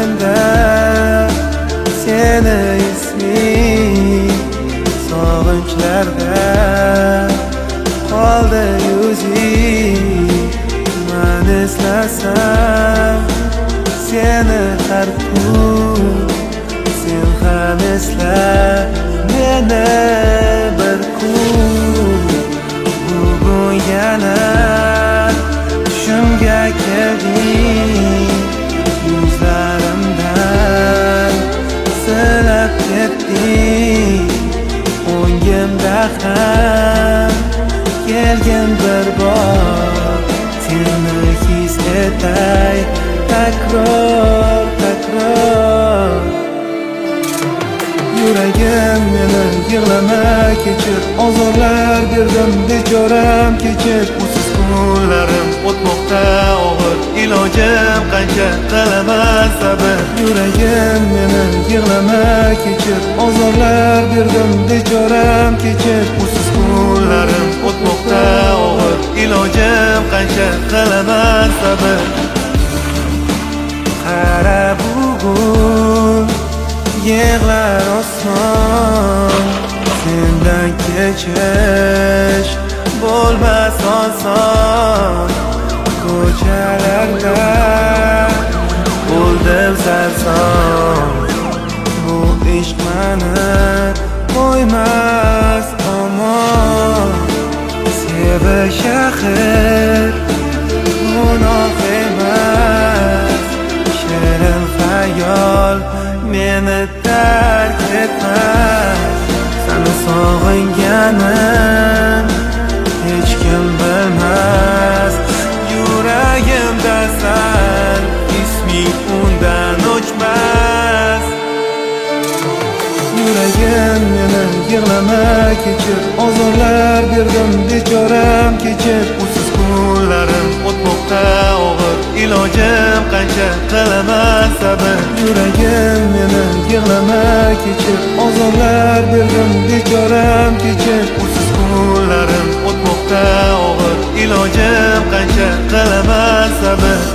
yuragimda seni isming sog'inchlarda qoldi yuzing. Men eslasam seni har kun, sen ham esla meni bir kun. Bugun yana tushimga kelding, yuzlarimdan silab ketding. O'ngimda ham kelgin bir bor, seni his etay takror takror. Yuragim meni yig'lama kechir, ozorlar berdim bechoram kechir. Usiz kunlarim o'tmoqda og'ir, ilojim qancha qilaman sabr. Yuragim meni yig'lama kechir, ozorlar berdim bechoram kechir. Usiz kunlarim o'tmoqda og'ir, ilojim qancha qilaman sabr. Qara bugun yig'lar oson, sendan kechish bo'lmas oson. Ko'chalarda bo'ldim sarson, bu ishq meni qo'ymas omon. Sevish axir gunoh emas, shirin xayol meni tark etmas. Seni sog'inganim hech kim bilmas. Yuragimda sen isming undan o'chmas. Yuragim meni yig'lama kechir, ozorlar berdim bechoram kechir. Usiz kunlarim o'tmoqda og'ir, ilojim qancha qilaman sabr. Yuragim meni yig'lama kechir, ozorlar berdim bechoram kechir. Usiz kunlarim o'tmoqda og'ir, ilojim qancha qilaman sabr.